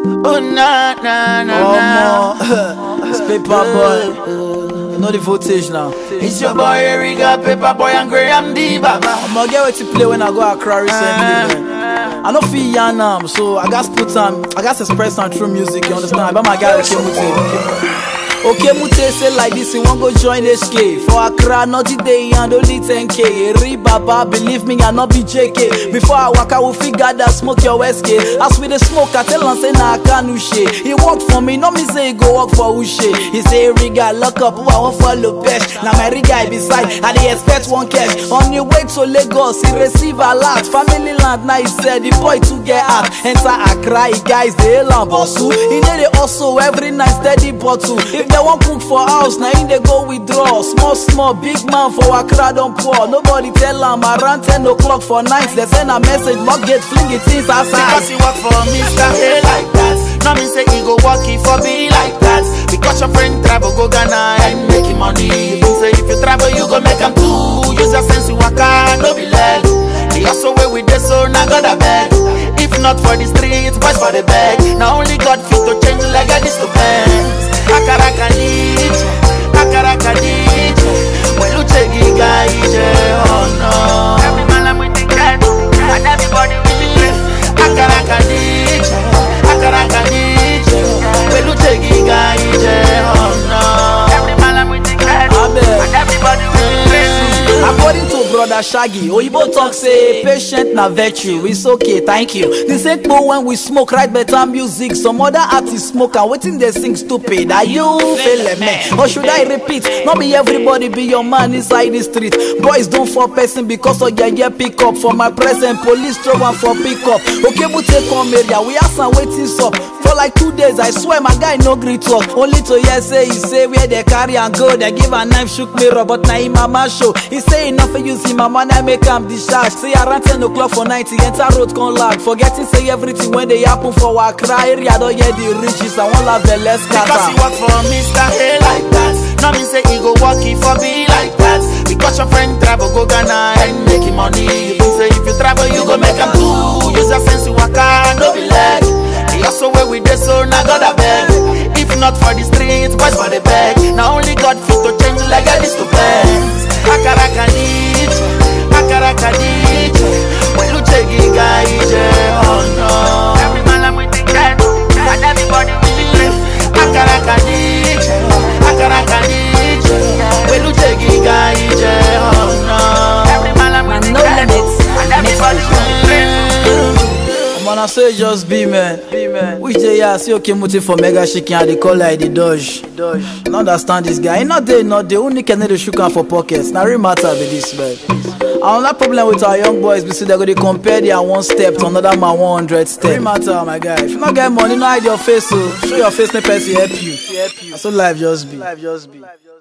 Oh na na na na. It's Paper Boy. You know the voltage now. It's your boy Eriga, Paper Boy and Graham D Baba. I'm gonna get what to play when I go Accra recently, man. I don't feel Yanam, so I got to put on, I got to express on through music, you understand? But my guy Okay, Mute say like this, he won't go join HK. For Accra, not the day and only 10K. Baba, believe me, I not be JK. Before I walk, I will figure that smoke your SK. As with the smoke, I tell him say nah, I can't do shit. He work for me, no me say he go work for Ushe. He say Riga, lock up, who I want follow best. Now my Riga beside, I they expect one cash. On the way to Lagos, he receive a lot. Family land, now he said the boy to get out. Enter Accra, he guys they lamb bosu. He need it also every night steady bottle. If they want cook for house, now in they go withdraw. Small, big man for Accra don't pour. Nobody tell him around 10 o'clock for nights. They send a message, lock gate, fling it in outside. Because he work for Mr. A like that. No me say he go work it for me like that. Because your friend travel go Ghana and making money. You say if you travel you go make him too. Use your sense you work hard, no be leg. He also way with this so now God a beg. If not for the streets, boys for the bag. Now only God fit to change like a this to bands. Akarakanije, akarakanije. When you take it guy, oh no. Every man I'm with the cat, and everybody with the dress. Akarakanije, akarakanije. When you take it guy, oh no. Every man I'm with the cat, and everybody with the dress. According to brother Shaggy, Oyibo talk say patient na virtue. It's okay, thank you. This ain't go when we smoke, write better music. Some other artists smoke and waiting they sing stupid. Are you feeling me? Or should I repeat? Not be everybody be your man inside the street. Boys don't fall person because of your pick up. For my present, police throw one for pick up. Okay, we take on area. We have some waiting up. For like 2 days, I swear my guy no greet talk. Only to hear say he say where they carry and go. They give a knife, shook mirror, but now in mama show. He say enough for you see my man, I make him discharge. Say around 10 o'clock for night, he enter road con lag. Forgetting say everything when they happen for Accra area. Don't hear the riches, I won't have the less cat. Because he work for Mr. A like that. No me say he go work it for me like that. Because your friend travel go Ghana and making money. You say if you travel you go make him too. Use your sense you work hard, no be leg. He also way with this so now God a beg. If not for the streets, boys for the bag. Now only God fit to change like a this to bands. Akarakanije, akarakanije. When you take it guy, oh no. Every man I'm with the cat, and everybody with the dress. Akarakanije, akarakanije. When you take it guy, oh no. Every man I'm with the cat, and everybody with the dress. Man, I say just be man. Which day I see okay Mute for Mega Shaking and they call like the Dodge. I don't understand this guy. Not they only can they shook for pockets. Now real matter with this man. Another problem with our young boys, we see they go to compare their one step to another man 100 step. Real matter, my guy. If you not get money, no hide your face. So show your face, no person help you. So life just be.